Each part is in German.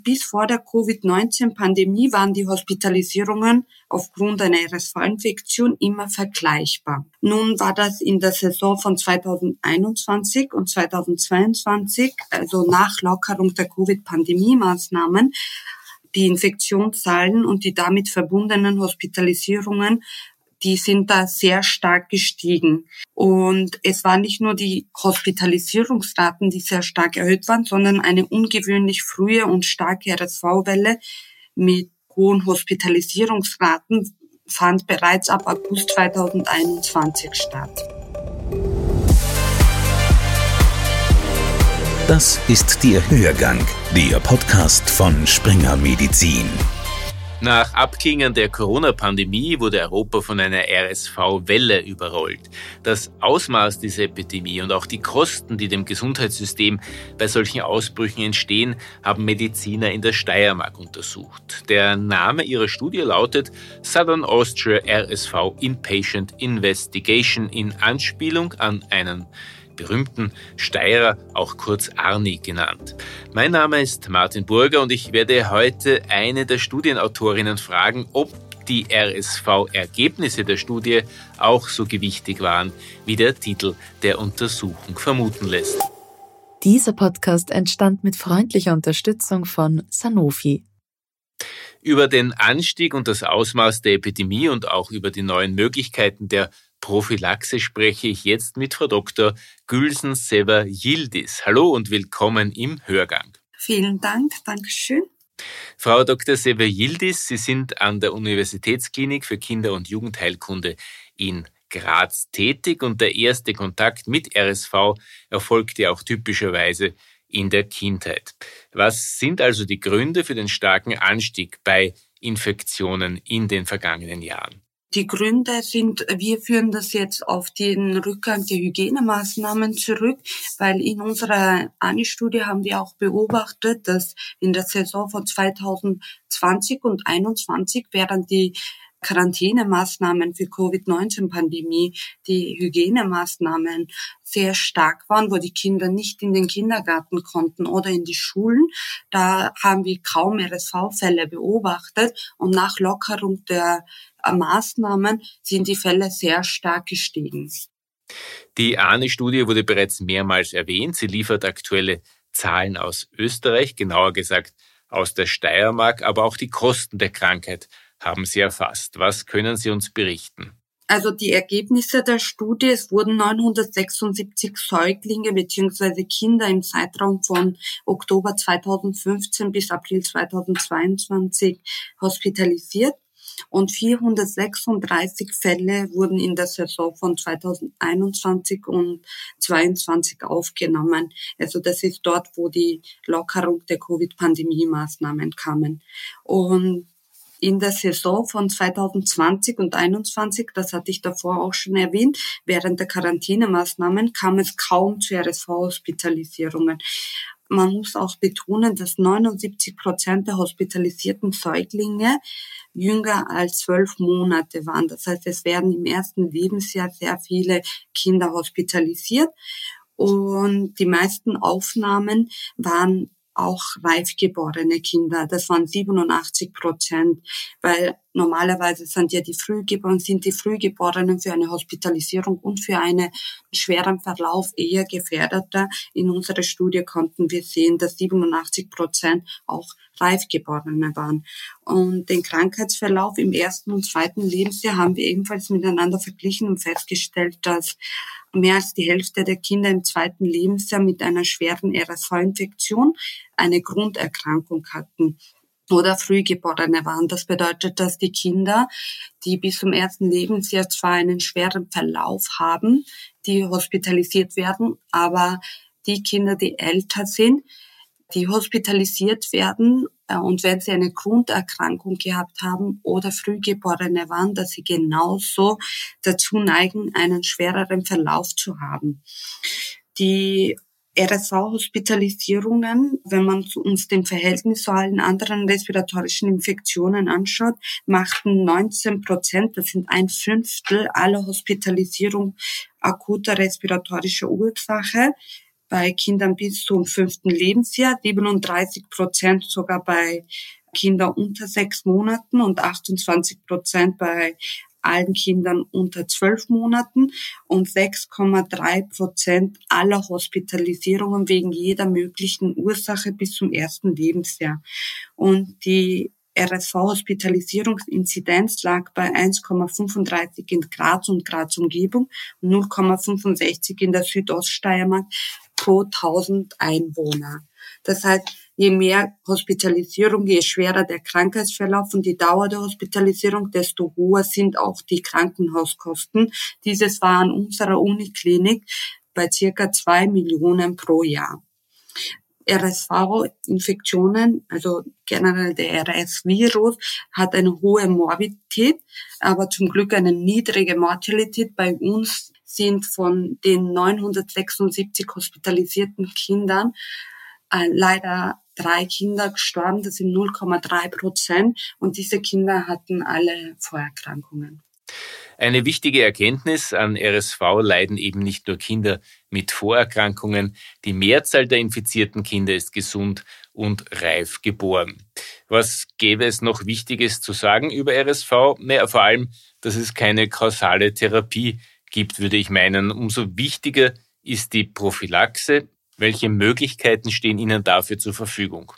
Bis vor der Covid-19-Pandemie waren die Hospitalisierungen aufgrund einer RSV-Infektion immer vergleichbar. Nun war das in der Saison von 2021 und 2022, also nach Lockerung der Covid-Pandemie-Maßnahmen, die Infektionszahlen und die damit verbundenen Hospitalisierungen, die sind da sehr stark gestiegen. Und es waren nicht nur die Hospitalisierungsraten, die sehr stark erhöht waren, sondern eine ungewöhnlich frühe und starke RSV-Welle mit hohen Hospitalisierungsraten fand bereits ab August 2021 statt. Das ist der Hörgang, der Podcast von Springer Medizin. Nach Abklingen der Corona-Pandemie wurde Europa von einer RSV-Welle überrollt. Das Ausmaß dieser Epidemie und auch die Kosten, die dem Gesundheitssystem bei solchen Ausbrüchen entstehen, haben Mediziner in der Steiermark untersucht. Der Name ihrer Studie lautet Southern Austria RSV Inpatient Investigation in Anspielung an einen berühmten Steirer, auch kurz Arni genannt. Mein Name ist Martin Burger und ich werde heute eine der Studienautorinnen fragen, ob die RSV-Ergebnisse der Studie auch so gewichtig waren, wie der Titel der Untersuchung vermuten lässt. Dieser Podcast entstand mit freundlicher Unterstützung von Sanofi. Über den Anstieg und das Ausmaß der Epidemie und auch über die neuen Möglichkeiten der Prophylaxe spreche ich jetzt mit Frau Dr. Gülsen Sever-Yildiz. Hallo und willkommen im Hörgang. Vielen Dank, Dankeschön. Frau Dr. Sever-Yildiz, Sie sind an der Universitätsklinik für Kinder- und Jugendheilkunde in Graz tätig und der erste Kontakt mit RSV erfolgte auch typischerweise in der Kindheit. Was sind also die Gründe für den starken Anstieg bei Infektionen in den vergangenen Jahren? Die Gründe sind, wir führen das jetzt auf den Rückgang der Hygienemaßnahmen zurück, weil in unserer ANI-Studie haben wir auch beobachtet, dass in der Saison von 2020 und 2021 während die Quarantänemaßnahmen für Covid-19-Pandemie, die Hygienemaßnahmen sehr stark waren, wo die Kinder nicht in den Kindergarten konnten oder in die Schulen. Da haben wir kaum RSV-Fälle beobachtet und nach Lockerung der Maßnahmen sind die Fälle sehr stark gestiegen. Die ANI-Studie wurde bereits mehrmals erwähnt. Sie liefert aktuelle Zahlen aus Österreich, genauer gesagt aus der Steiermark, aber auch die Kosten der Krankheit haben Sie erfasst. Was können Sie uns berichten? Also die Ergebnisse der Studie, es wurden 976 Säuglinge bzw. Kinder im Zeitraum von Oktober 2015 bis April 2022 hospitalisiert und 436 Fälle wurden in der Saison von 2021 und 2022 aufgenommen. Also das ist dort, wo die Lockerung der Covid-Pandemie-Maßnahmen kamen. Und in der Saison von 2020 und 2021, das hatte ich davor auch schon erwähnt, während der Quarantänemaßnahmen kam es kaum zu RSV-Hospitalisierungen. Man muss auch betonen, dass 79% der hospitalisierten Säuglinge jünger als 12 Monate waren. Das heißt, es werden im ersten Lebensjahr sehr viele Kinder hospitalisiert und die meisten Aufnahmen waren auch reifgeborene Kinder. Das waren 87%, weil normalerweise sind die Frühgeborenen für eine Hospitalisierung und für einen schweren Verlauf eher gefährdeter. In unserer Studie konnten wir sehen, dass 87% auch Reifgeborene waren. Und den Krankheitsverlauf im ersten und zweiten Lebensjahr haben wir ebenfalls miteinander verglichen und festgestellt, dass mehr als die Hälfte der Kinder im zweiten Lebensjahr mit einer schweren RSV-Infektion eine Grunderkrankung hatten oder Frühgeborene waren. Das bedeutet, dass die Kinder, die bis zum ersten Lebensjahr zwar einen schweren Verlauf haben, die hospitalisiert werden, aber die Kinder, die älter sind, die hospitalisiert werden und wenn sie eine Grunderkrankung gehabt haben oder Frühgeborene waren, dass sie genauso dazu neigen, einen schwereren Verlauf zu haben. Die RSV-Hospitalisierungen, wenn man uns den Verhältnis zu allen anderen respiratorischen Infektionen anschaut, machten 19%, das sind 1/5 aller Hospitalisierung akuter respiratorischer Ursache. bei Kindern bis zum 5. Lebensjahr, 37% sogar bei Kindern unter 6 Monaten und 28% bei allen Kindern unter 12 Monaten und 6,3% aller Hospitalisierungen wegen jeder möglichen Ursache bis zum 1. Lebensjahr. Und die RSV-Hospitalisierungsinzidenz lag bei 1,35 in Graz und Graz Umgebung und 0,65 in der Südoststeiermark pro 1000 Einwohner. Das heißt, je mehr Hospitalisierung, je schwerer der Krankheitsverlauf und die Dauer der Hospitalisierung, desto höher sind auch die Krankenhauskosten. Dieses war an unserer Uniklinik bei circa 2 Millionen pro Jahr. RSV-Infektionen, also generell der RS-Virus, hat eine hohe Morbidität, aber zum Glück eine niedrige Mortalität. Bei uns sind von den 976 hospitalisierten Kindern leider 3 Kinder gestorben, das sind 0,3%, und diese Kinder hatten alle Vorerkrankungen. Eine wichtige Erkenntnis: An RSV leiden eben nicht nur Kinder mit Vorerkrankungen. Die Mehrzahl der infizierten Kinder ist gesund und reif geboren. Was gäbe es noch Wichtiges zu sagen über RSV? Vor allem, dass es keine kausale Therapie gibt, würde ich meinen. Umso wichtiger ist die Prophylaxe. Welche Möglichkeiten stehen Ihnen dafür zur Verfügung?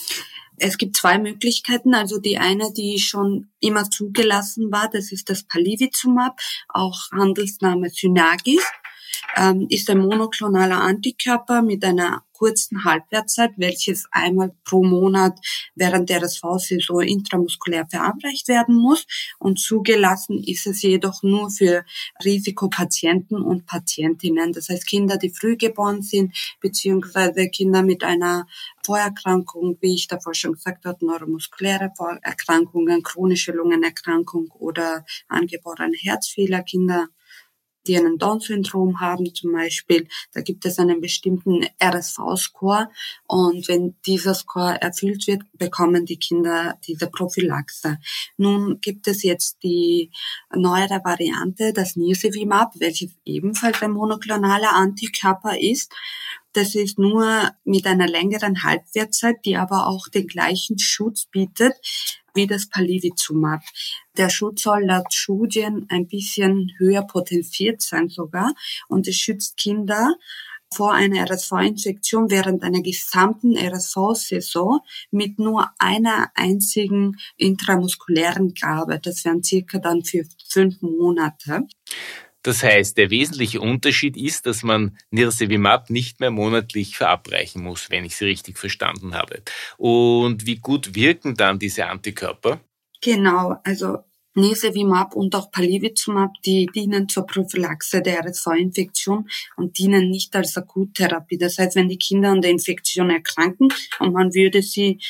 Es gibt 2 Möglichkeiten. Also die eine, die schon immer zugelassen war, das ist das Palivizumab, auch Handelsname Synagis, ist ein monoklonaler Antikörper mit einer kurzen Halbwertszeit, welches einmal pro Monat während der RSV-Saison intramuskulär verabreicht werden muss. Und zugelassen ist es jedoch nur für Risikopatienten und Patientinnen. Das heißt Kinder, die früh geboren sind, beziehungsweise Kinder mit einer Vorerkrankung, wie ich davor schon gesagt habe, neuromuskuläre Vorerkrankungen, chronische Lungenerkrankung oder angeborene Herzfehler, Kinder, die einen Down-Syndrom haben zum Beispiel. Da gibt es einen bestimmten RSV-Score, und wenn dieser Score erfüllt wird, bekommen die Kinder diese Prophylaxe. Nun gibt es jetzt die neuere Variante, das Nirsevimab, welches ebenfalls ein monoklonaler Antikörper ist. Das ist nur mit einer längeren Halbwertszeit, die aber auch den gleichen Schutz bietet wie das Palivizumab. Der Schutz soll laut Studien ein bisschen höher potenziert sein sogar, und es schützt Kinder vor einer RSV-Infektion während einer gesamten RSV-Saison mit nur einer einzigen intramuskulären Gabe. Das wären circa dann für 5 Monate. Das heißt, der wesentliche Unterschied ist, dass man Nirsevimab nicht mehr monatlich verabreichen muss, wenn ich Sie richtig verstanden habe. Und wie gut wirken dann diese Antikörper? Genau, also Nirsevimab und auch Palivizumab, die dienen zur Prophylaxe der RSV-Infektion und dienen nicht als Akuttherapie. Das heißt, wenn die Kinder an der Infektion erkranken und man würde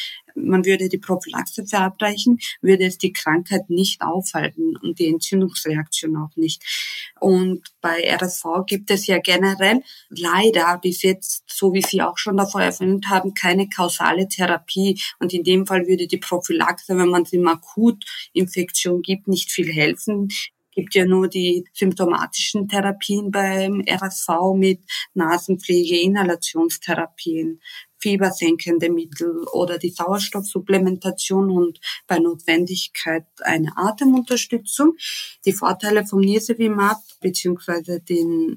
die Prophylaxe verabreichen, würde es die Krankheit nicht aufhalten und die Entzündungsreaktion auch nicht. Und bei RSV gibt es ja generell leider bis jetzt, so wie Sie auch schon davor erwähnt haben, keine kausale Therapie. Und in dem Fall würde die Prophylaxe, wenn man es im Akutinfektion gibt, nicht viel helfen. Es gibt ja nur die symptomatischen Therapien beim RSV mit Nasenpflege, Inhalationstherapien, fiebersenkende Mittel oder die Sauerstoffsupplementation und bei Notwendigkeit eine Atemunterstützung. Die Vorteile vom Nirsevimab bzw. den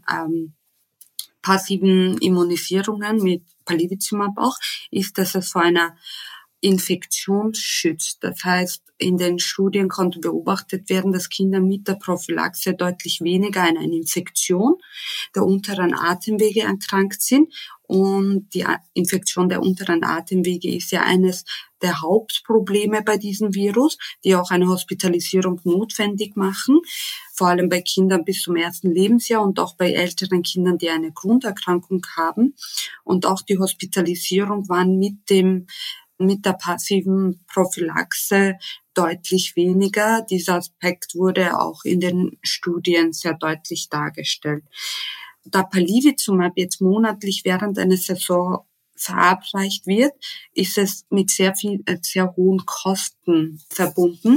passiven Immunisierungen mit Palivizumab auch, ist, dass es vor einer Infektion schützt. Das heißt, in den Studien konnte beobachtet werden, dass Kinder mit der Prophylaxe deutlich weniger an einer Infektion der unteren Atemwege erkrankt sind. Und die Infektion der unteren Atemwege ist ja eines der Hauptprobleme bei diesem Virus, die auch eine Hospitalisierung notwendig machen, vor allem bei Kindern bis zum 1. Lebensjahr und auch bei älteren Kindern, die eine Grunderkrankung haben. Und auch die Hospitalisierung waren mit der passiven Prophylaxe deutlich weniger. Dieser Aspekt wurde auch in den Studien sehr deutlich dargestellt. Da Palivizumab jetzt monatlich während einer Saison verabreicht wird, ist es mit sehr hohen Kosten verbunden.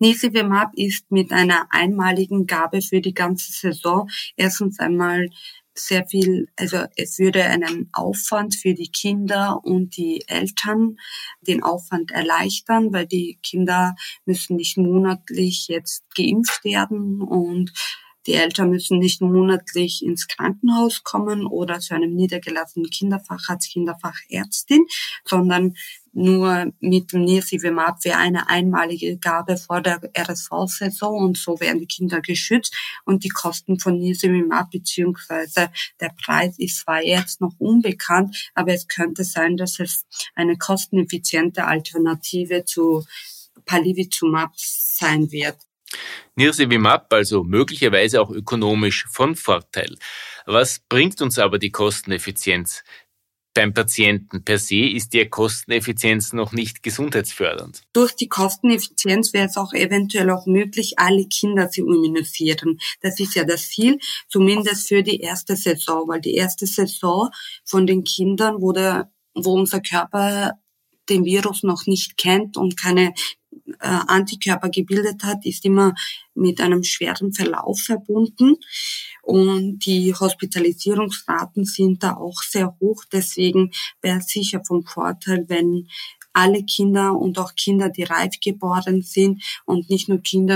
Nirsevimab ist mit einer einmaligen Gabe für die ganze Saison erstens einmal sehr viel, also es würde einen Aufwand für die Kinder und die Eltern den Aufwand erleichtern, weil die Kinder müssen nicht monatlich jetzt geimpft werden und die Eltern müssen nicht monatlich ins Krankenhaus kommen oder zu einem niedergelassenen Kinderfacharzt, Kinderfachärztin, sondern nur mit dem Nirsevimab wäre eine einmalige Gabe vor der RSV-Saison und so werden die Kinder geschützt. Und die Kosten von Nirsevimab bzw. der Preis ist zwar jetzt noch unbekannt, aber es könnte sein, dass es eine kosteneffiziente Alternative zu Palivizumab sein wird. Nirsevimab also möglicherweise auch ökonomisch von Vorteil. Was bringt uns aber die Kosteneffizienz? Beim Patienten per se ist die Kosteneffizienz noch nicht gesundheitsfördernd. Durch die Kosteneffizienz wäre es auch eventuell auch möglich, alle Kinder zu immunisieren. Das ist ja das Ziel, zumindest für die erste Saison, weil die erste Saison von den Kindern, wo unser Körper den Virus noch nicht kennt und keine Antikörper gebildet hat, ist immer mit einem schweren Verlauf verbunden. Und die Hospitalisierungsraten sind da auch sehr hoch. Deswegen wäre es sicher vom Vorteil, wenn alle Kinder und auch Kinder, die reif geboren sind und nicht nur Kinder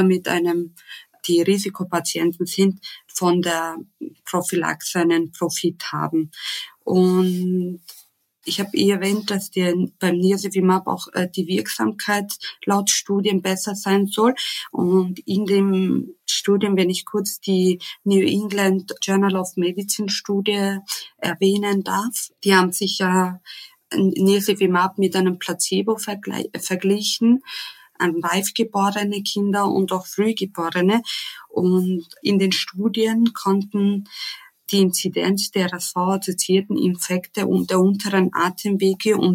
die Risikopatienten sind, von der Prophylaxe einen Profit haben. Und ich habe erwähnt, dass beim Nirsevimab auch die Wirksamkeit laut Studien besser sein soll. Und in dem Studien, wenn ich kurz die New England Journal of Medicine Studie erwähnen darf, die haben sich ja Nirsevimab mit einem Placebo verglichen, an reifgeborene Kinder und auch Frühgeborene. Und in den Studien konnten die Inzidenz der RSV-assoziierten Infekte und der unteren Atemwege um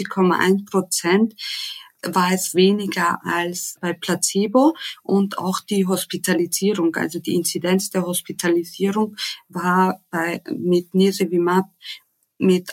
70,1% war es weniger als bei Placebo und auch die Hospitalisierung, also die Inzidenz der Hospitalisierung war mit Nirsevimab mit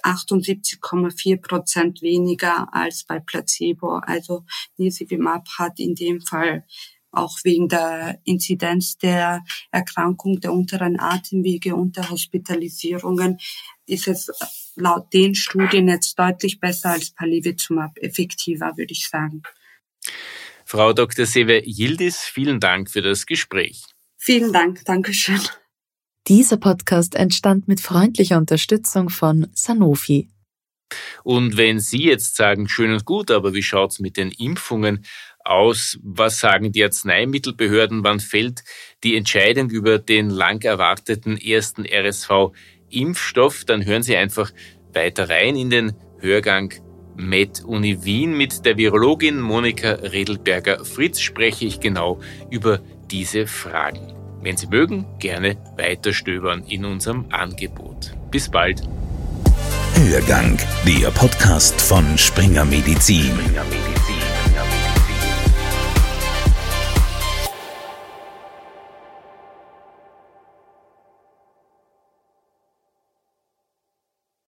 78,4% weniger als bei Placebo. Also Nirsevimab hat in dem Fall auch wegen der Inzidenz der Erkrankung der unteren Atemwege und der Hospitalisierungen ist es laut den Studien jetzt deutlich besser als Palivizumab, effektiver, würde ich sagen. Frau Dr. Sever-Yildiz, vielen Dank für das Gespräch. Vielen Dank, Dankeschön. Dieser Podcast entstand mit freundlicher Unterstützung von Sanofi. Und wenn Sie jetzt sagen, schön und gut, aber wie schaut's mit den Impfungen aus? Was sagen die Arzneimittelbehörden? Wann fällt die Entscheidung über den lang erwarteten ersten RSV-Impfstoff? Dann hören Sie einfach weiter rein in den Hörgang Med-Uni Wien. Mit der Virologin Monika Redelberger-Fritz spreche ich genau über diese Fragen. Wenn Sie mögen, gerne weiterstöbern in unserem Angebot. Bis bald. Hörgang, der Podcast von Springer Medizin.